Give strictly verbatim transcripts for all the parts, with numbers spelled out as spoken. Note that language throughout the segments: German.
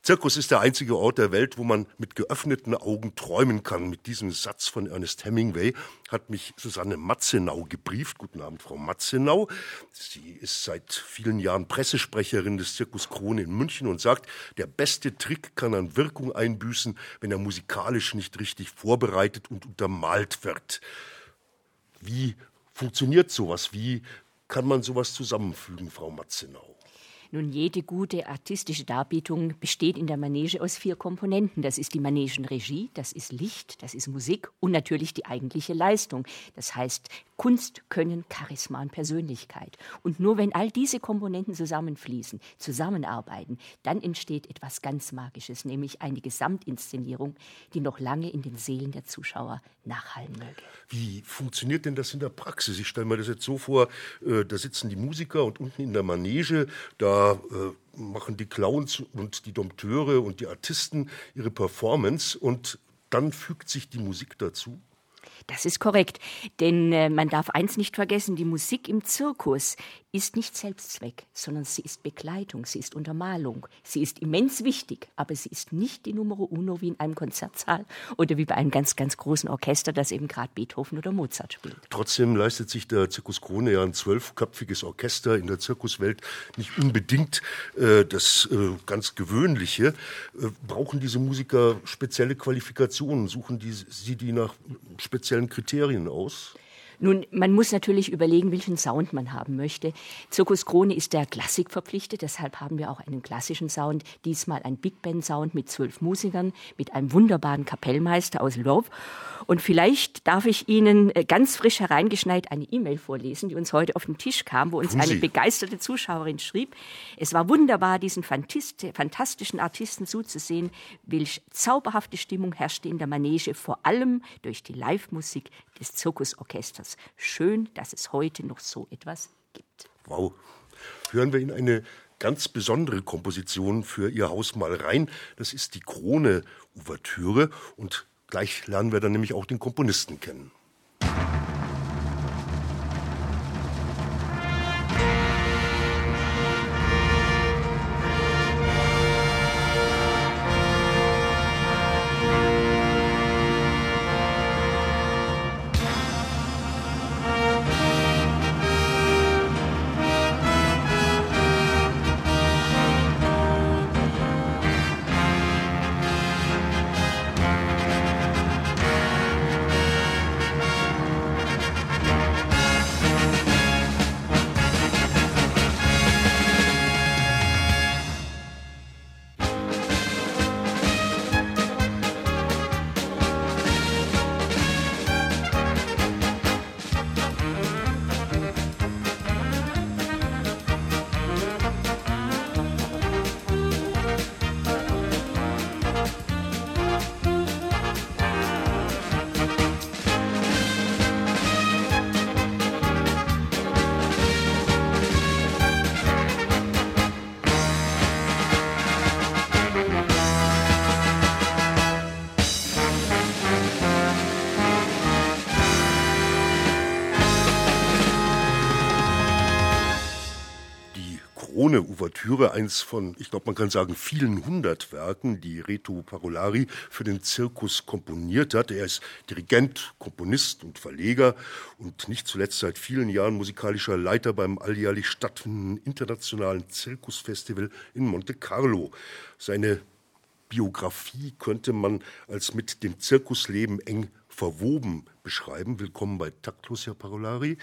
Zirkus ist der einzige Ort der Welt, wo man mit geöffneten Augen träumen kann. Mit diesem Satz von Ernest Hemingway hat mich Susanne Matzenau gebrieft. Guten Abend, Frau Matzenau. Sie ist seit vielen Jahren Pressesprecherin des Zirkus Krone in München und sagt, der beste Trick kann an Wirkung einbüßen, wenn er musikalisch nicht richtig vorbereitet und untermalt wird. Wie funktioniert sowas? Wie kann man sowas zusammenfügen, Frau Matzenau? Nun, jede gute artistische Darbietung besteht in der Manege aus vier Komponenten. Das ist die Manegenregie, das ist Licht, das ist Musik und natürlich die eigentliche Leistung. Das heißt Kunst, Können, Charisma und Persönlichkeit. Und nur wenn all diese Komponenten zusammenfließen, zusammenarbeiten, dann entsteht etwas ganz Magisches, nämlich eine Gesamtinszenierung, die noch lange in den Seelen der Zuschauer nachhallen möge. Wie funktioniert denn das in der Praxis? Ich stelle mir das jetzt so vor, äh, da sitzen die Musiker und unten in der Manege, da äh, machen die Clowns und die Dompteure und die Artisten ihre Performance und dann fügt sich die Musik dazu? Das ist korrekt, denn äh, man darf eins nicht vergessen, die Musik im Zirkus ist nicht Selbstzweck, sondern sie ist Begleitung, sie ist Untermalung. Sie ist immens wichtig, aber sie ist nicht die Numero uno wie in einem Konzertsaal oder wie bei einem ganz, ganz großen Orchester, das eben gerade Beethoven oder Mozart spielt. Trotzdem leistet sich der Zirkus Krone ja ein zwölfköpfiges Orchester in der Zirkuswelt nicht unbedingt äh, das äh, ganz Gewöhnliche. Äh, brauchen diese Musiker spezielle Qualifikationen? Suchen die, sie die nach speziellen Kriterien aus? Nun, man muss natürlich überlegen, welchen Sound man haben möchte. Zirkus Krone ist der Klassik verpflichtet, deshalb haben wir auch einen klassischen Sound. Diesmal ein Big Band Sound mit zwölf Musikern, mit einem wunderbaren Kapellmeister aus Lwów. Und vielleicht darf ich Ihnen ganz frisch hereingeschneit eine E-Mail vorlesen, die uns heute auf den Tisch kam, wo uns eine begeisterte Zuschauerin schrieb: Es war wunderbar, diesen fantastischen Artisten zuzusehen. Welch zauberhafte Stimmung herrschte in der Manege, vor allem durch die Live-Musik des Zirkusorchesters. Schön, dass es heute noch so etwas gibt. Wow. Hören wir in eine ganz besondere Komposition für Ihr Haus mal rein. Das ist die Krone-Ouvertüre und gleich lernen wir dann nämlich auch den Komponisten kennen. Ouvertüre, eins von, ich glaube, man kann sagen, vielen hundert Werken, die Reto Parolari für den Zirkus komponiert hat. Er ist Dirigent, Komponist und Verleger und nicht zuletzt seit vielen Jahren musikalischer Leiter beim alljährlich stattfindenden internationalen Zirkusfestival in Monte Carlo. Seine Biografie könnte man als mit dem Zirkusleben eng verwoben beschreiben. Willkommen bei Taktlos, Herr Parolari.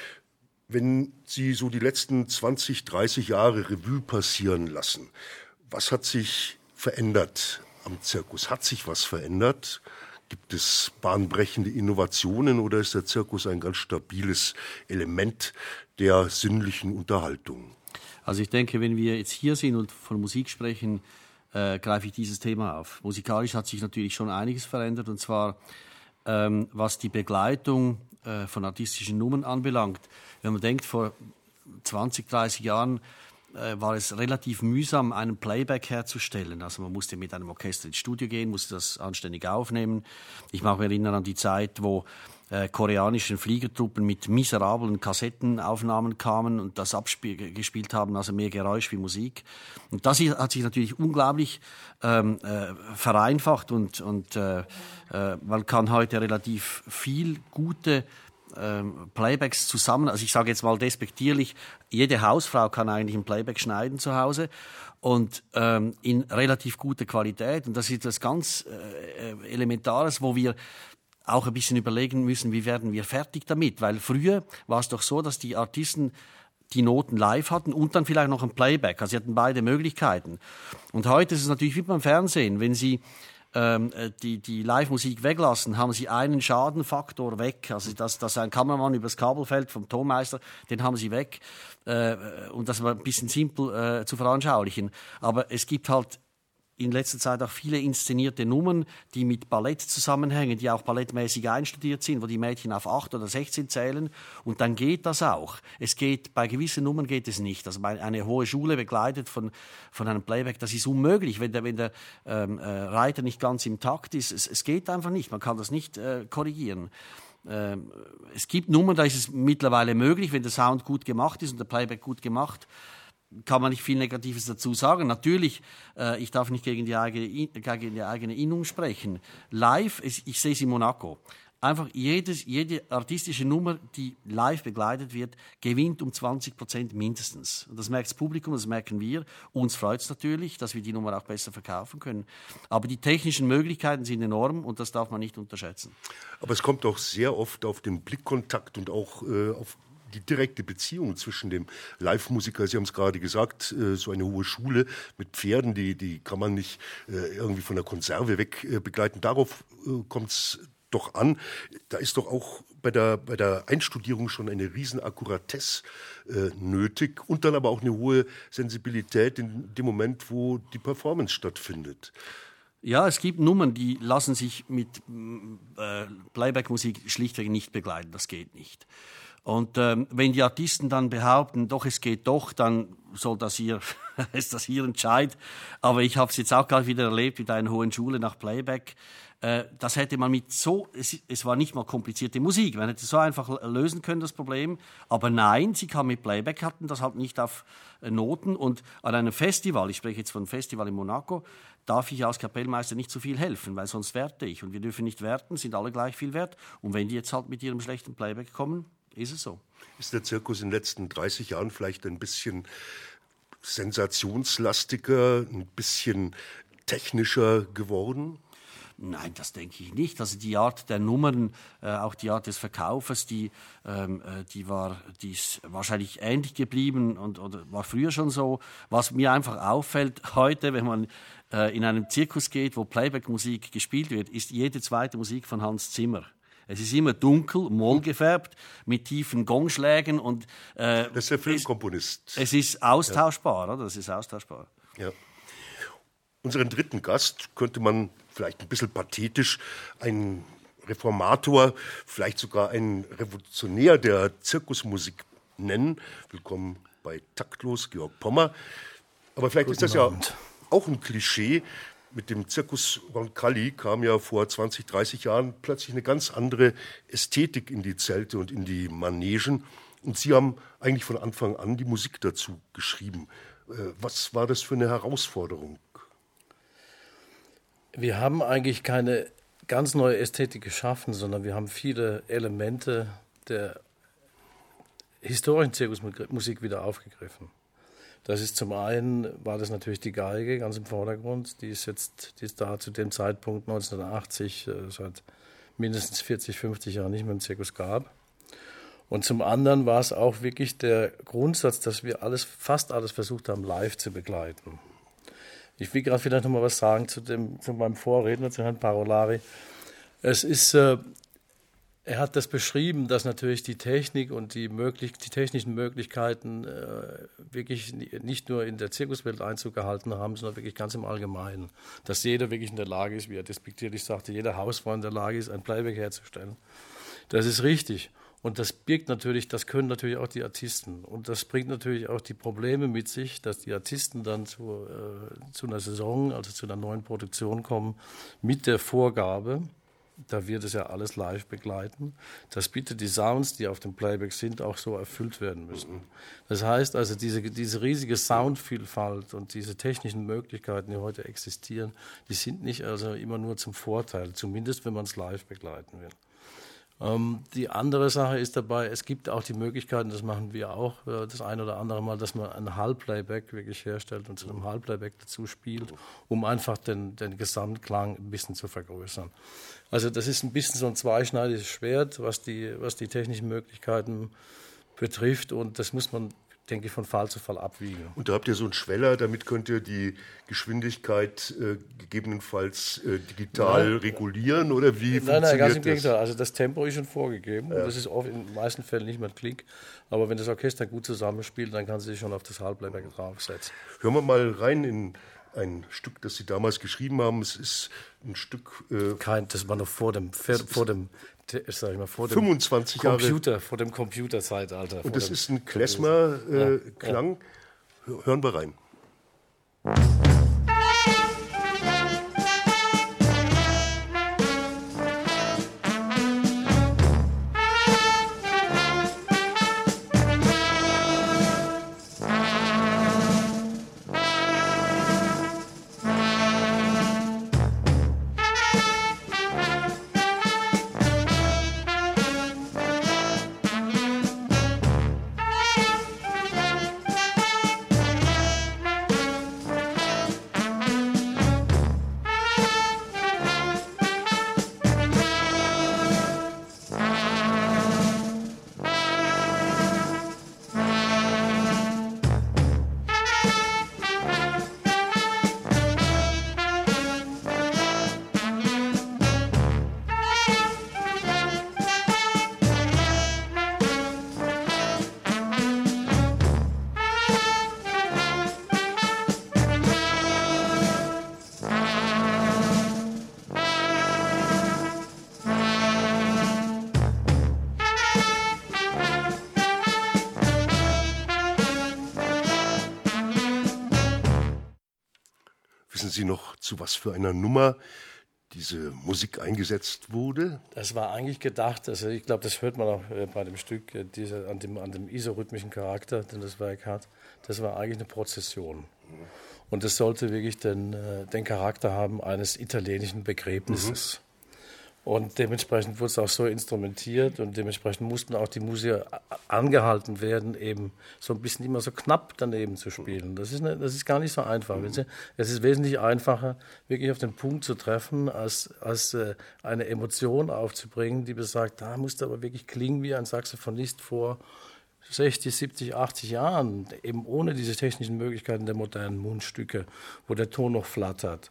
Wenn Sie so die letzten zwanzig, dreißig Jahre Revue passieren lassen, was hat sich verändert am Zirkus? Hat sich was verändert? Gibt es bahnbrechende Innovationen oder ist der Zirkus ein ganz stabiles Element der sinnlichen Unterhaltung? Also ich denke, wenn wir jetzt hier sind und von Musik sprechen, äh, greife ich dieses Thema auf. Musikalisch hat sich natürlich schon einiges verändert, und zwar ähm, was die Begleitung äh, von artistischen Nummern anbelangt. Wenn man denkt, vor zwanzig, dreißig Jahren äh, war es relativ mühsam, einen Playback herzustellen. Also man musste mit einem Orchester ins Studio gehen, musste das anständig aufnehmen. Ich mag mich erinnern an die Zeit, wo äh, koreanischen Fliegertruppen mit miserablen Kassettenaufnahmen kamen und das abgespielt haben, also mehr Geräusch wie Musik. Und das hat sich natürlich unglaublich ähm, äh, vereinfacht und, und äh, äh, man kann heute relativ viel gute ähm, Playbacks zusammen, also ich sage jetzt mal despektierlich, jede Hausfrau kann eigentlich ein Playback schneiden zu Hause und ähm, in relativ guter Qualität. Und das ist etwas ganz äh, Elementares, wo wir auch ein bisschen überlegen müssen, wie werden wir fertig damit. Weil früher war es doch so, dass die Artisten die Noten live hatten und dann vielleicht noch ein Playback. Also sie hatten beide Möglichkeiten. Und heute ist es natürlich wie beim Fernsehen. Wenn Sie ähm, die, die Live-Musik weglassen, haben Sie einen Schadenfaktor weg. Also dass, dass ein Kameramann übers Kabel fällt vom Tonmeister, den haben Sie weg. Äh, und das war ein bisschen simpel äh, zu veranschaulichen. Aber es gibt halt in letzter Zeit auch viele inszenierte Nummern, die mit Ballett zusammenhängen, die auch ballettmäßig einstudiert sind, wo die Mädchen auf acht oder sechzehn zählen. Und dann geht das auch. Es geht, bei gewissen Nummern geht es nicht. Also eine hohe Schule begleitet von, von einem Playback, das ist unmöglich, wenn der, wenn der ähm, äh, Reiter nicht ganz im Takt ist. Es, es geht einfach nicht. Man kann das nicht äh, korrigieren. Ähm, es gibt Nummern, da ist es mittlerweile möglich, wenn der Sound gut gemacht ist und der Playback gut gemacht, kann man nicht viel Negatives dazu sagen. Natürlich, äh, ich darf nicht gegen die eigene, gegen die eigene Innung sprechen. Live, ich, ich sehe es in Monaco, einfach jedes, jede artistische Nummer, die live begleitet wird, gewinnt um zwanzig Prozent mindestens. Und das merkt das Publikum, das merken wir. Uns freut es natürlich, dass wir die Nummer auch besser verkaufen können. Aber die technischen Möglichkeiten sind enorm und das darf man nicht unterschätzen. Aber es kommt auch sehr oft auf den Blickkontakt und auch äh, auf die direkte Beziehung zwischen dem Live-Musiker, Sie haben es gerade gesagt, so eine hohe Schule mit Pferden, die, die kann man nicht irgendwie von der Konserve weg begleiten. Darauf kommt es doch an. Da ist doch auch bei der, bei der Einstudierung schon eine Riesenakkuratesse äh, nötig und dann aber auch eine hohe Sensibilität in dem Moment, wo die Performance stattfindet. Ja, es gibt Nummern, die lassen sich mit äh, Playback-Musik schlichtweg nicht begleiten. Das geht nicht. Und ähm, wenn die Artisten dann behaupten, doch, es geht doch, dann soll das ihr, ist das ihr Entscheid. Aber ich habe es jetzt auch gerade wieder erlebt mit einer hohen Schule nach Playback. Äh, das hätte man mit so, es, es war nicht mal komplizierte Musik, man hätte so einfach lösen können, das Problem. Aber nein, sie kam mit Playback, hatten das halt nicht auf äh, Noten. Und an einem Festival, ich spreche jetzt von einem Festival in Monaco, darf ich als Kapellmeister nicht so viel helfen, weil sonst werte ich. Und wir dürfen nicht werten, sind alle gleich viel wert. Und wenn die jetzt halt mit ihrem schlechten Playback kommen, ist es so. Ist der Zirkus in den letzten dreißig Jahren vielleicht ein bisschen sensationslastiger, ein bisschen technischer geworden? Nein, das denke ich nicht. Also die Art der Nummern, äh, auch die Art des Verkaufes, die, ähm, die war, die ist wahrscheinlich ähnlich geblieben und oder war früher schon so. Was mir einfach auffällt heute, wenn man äh, in einem Zirkus geht, wo Playback-Musik gespielt wird, ist jede zweite Musik von Hans Zimmer. Es ist immer dunkel, mollgefärbt, mit tiefen Gongschlägen und äh, das ist der Filmkomponist. Es, es ist austauschbar, ja. Oder? Das ist austauschbar. Ja. Unseren dritten Gast könnte man vielleicht ein bisschen pathetisch einen Reformator, vielleicht sogar einen Revolutionär der Zirkusmusik nennen. Willkommen bei Taktlos, Georg Pommer. Aber vielleicht Guten ist das Abend. Ja auch ein Klischee. Mit dem Zirkus Roncalli kam ja vor zwanzig, dreißig Jahren plötzlich eine ganz andere Ästhetik in die Zelte und in die Manegen. Und Sie haben eigentlich von Anfang an die Musik dazu geschrieben. Was war das für eine Herausforderung? Wir haben eigentlich keine ganz neue Ästhetik geschaffen, sondern wir haben viele Elemente der historischen Zirkusmusik wieder aufgegriffen. Das ist zum einen, war das natürlich die Geige ganz im Vordergrund, die ist jetzt, die ist da zu dem Zeitpunkt neunzehnhundertachtzig, äh, seit mindestens vierzig, fünfzig Jahren nicht mehr im Zirkus gab. Und zum anderen war es auch wirklich der Grundsatz, dass wir alles, fast alles versucht haben, live zu begleiten. Ich will gerade vielleicht noch mal was sagen zu, dem, zu meinem Vorredner, zu Herrn Parolari. Es ist... Äh, Er hat das beschrieben, dass natürlich die Technik und die, möglich, die technischen Möglichkeiten äh, wirklich nicht nur in der Zirkuswelt Einzug gehalten haben, sondern wirklich ganz im Allgemeinen. Dass jeder wirklich in der Lage ist, wie er despektierlich sagte, jeder Hausfrau in der Lage ist, ein Playback herzustellen. Das ist richtig. Und das birgt natürlich, das können natürlich auch die Artisten. Und das bringt natürlich auch die Probleme mit sich, dass die Artisten dann zu, äh, zu einer Saison, also zu einer neuen Produktion kommen, mit der Vorgabe, da wird es ja alles live begleiten, dass bitte die Sounds, die auf dem Playback sind, auch so erfüllt werden müssen. Das heißt also, diese, diese riesige Soundvielfalt und diese technischen Möglichkeiten, die heute existieren, die sind nicht also immer nur zum Vorteil, zumindest wenn man es live begleiten will. Ähm, die andere Sache ist dabei, es gibt auch die Möglichkeiten, das machen wir auch äh, das ein oder andere Mal, dass man ein Hall-Playback wirklich herstellt und zu einem Hall-Playback dazu spielt, um einfach den, den Gesamtklang ein bisschen zu vergrößern. Also das ist ein bisschen so ein zweischneidiges Schwert, was die, was die technischen Möglichkeiten betrifft, und das muss man, denke ich, von Fall zu Fall abwiegen. Und da habt ihr so einen Schweller, damit könnt ihr die Geschwindigkeit äh, gegebenenfalls äh, digital nein. regulieren, oder wie nein, funktioniert das? Nein, ganz im Gegenteil. Also das Tempo ist schon vorgegeben. Ja. Und das ist oft in den meisten Fällen nicht mehr ein Klick. Aber wenn das Orchester gut zusammenspielt, dann kann sie sich schon auf das Hall-Playback draufsetzen. Hören wir mal rein in ein Stück, das Sie damals geschrieben haben. Es ist ein Stück... Äh, Kein, das war noch vor dem... Vor dem Sag ich mal, vor dem fünfundzwanzig Computer, Jahre. vor dem Computerzeitalter. Und das ist ein Klezmer-Klang. Äh, ja. Hören wir rein. Wissen Sie noch, zu was für einer Nummer diese Musik eingesetzt wurde? Das war eigentlich gedacht, also ich glaube, das hört man auch bei dem Stück, diese, an dem, an dem isorhythmischen Charakter, den das Werk hat. Das war eigentlich eine Prozession. Und das sollte wirklich den, den Charakter haben eines italienischen Begräbnisses. Mhm. Und dementsprechend wurde es auch so instrumentiert, und dementsprechend mussten auch die Musiker angehalten werden, eben so ein bisschen immer so knapp daneben zu spielen. Das ist, eine, das ist gar nicht so einfach. Mhm. Es ist wesentlich einfacher, wirklich auf den Punkt zu treffen, als, als äh, eine Emotion aufzubringen, die besagt, da musst du aber wirklich klingen wie ein Saxophonist vor sechzig, siebzig, achtzig Jahren, eben ohne diese technischen Möglichkeiten der modernen Mundstücke, wo der Ton noch flattert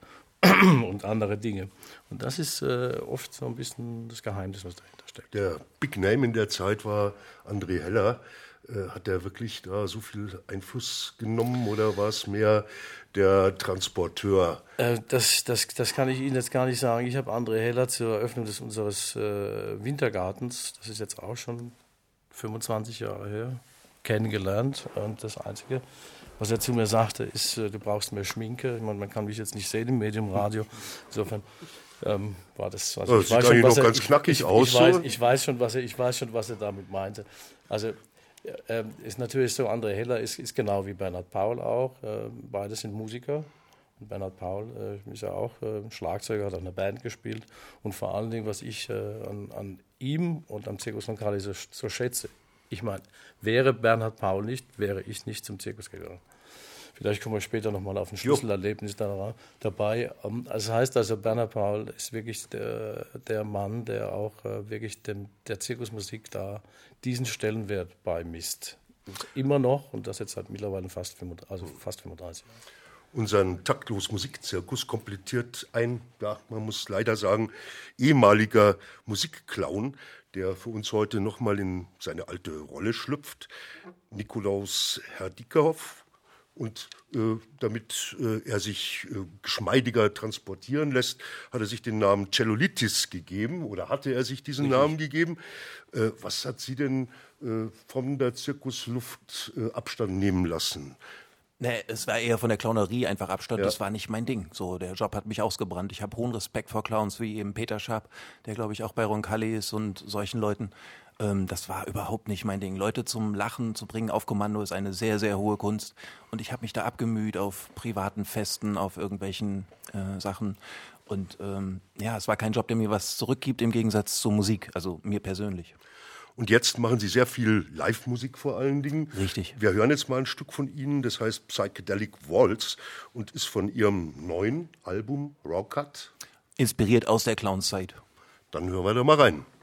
und andere Dinge. Und das ist äh, oft so ein bisschen das Geheimnis, was dahinter steckt. Der Big Name in der Zeit war André Heller. Äh, hat der wirklich da so viel Einfluss genommen, oder war es mehr der Transporteur? Äh, das, das, das kann ich Ihnen jetzt gar nicht sagen. Ich habe André Heller zur Eröffnung des unseres äh, Wintergartens, das ist jetzt auch schon fünfundzwanzig Jahre her, kennengelernt. Und das Einzige, was er zu mir sagte, ist, du brauchst mehr Schminke. Ich meine, man kann mich jetzt nicht sehen im Medium Radio. Insofern ähm, war das... Also ich weiß schon, was er, ganz knackig ich, aus. Ich, weiß, ich, weiß schon, was er, ich weiß schon, was er damit meinte. Also äh, ist natürlich so, André Heller ist, ist genau wie Bernhard Paul auch. Äh, beide sind Musiker. Und Bernhard Paul äh, ist ja auch äh, Schlagzeuger, hat auch eine Band gespielt. Und vor allen Dingen, was ich äh, an, an ihm und am Zirkus von Kali so, so schätze, ich meine, wäre Bernhard Paul nicht, wäre ich nicht zum Zirkus gegangen. Vielleicht kommen wir später nochmal auf ein Schlüsselerlebnis da, dabei. Das heißt also, Bernhard Paul ist wirklich der, der Mann, der auch äh, wirklich dem, der Zirkusmusik da diesen Stellenwert beimisst. Und immer noch, und das jetzt seit mittlerweile fast, fünfunddreißig, also fast fünfunddreißig Jahren. Unseren taktlos Musikzirkus komplettiert ein, ja, man muss leider sagen, ehemaliger Musikclown, der für uns heute nochmal in seine alte Rolle schlüpft, Nikolaus Herdickerhoff. Und äh, damit äh, er sich äh, geschmeidiger transportieren lässt, hat er sich den Namen Cellullitis gegeben, oder hatte er sich diesen Richtig. Namen gegeben. Äh, was hat Sie denn äh, von der Zirkusluft äh, Abstand nehmen lassen? Nee, es war eher von der Clownerie einfach Abstand, Ja. das war nicht mein Ding. So, der Job hat mich ausgebrannt. Ich habe hohen Respekt vor Clowns wie eben Peter Schaap, der glaube ich auch bei Roncalli ist und solchen Leuten. Ähm, das war überhaupt nicht mein Ding. Leute zum Lachen zu bringen auf Kommando ist eine sehr, sehr hohe Kunst. Und ich habe mich da abgemüht auf privaten Festen, auf irgendwelchen äh, Sachen. Und ähm, ja, es war kein Job, der mir was zurückgibt im Gegensatz zur Musik, also mir persönlich. Und jetzt machen Sie sehr viel Live-Musik vor allen Dingen. Richtig. Wir hören jetzt mal ein Stück von Ihnen, das heißt Psychedelic Waltz und ist von Ihrem neuen Album Rawcut. Inspiriert aus der Clownszeit. Dann hören wir da mal rein.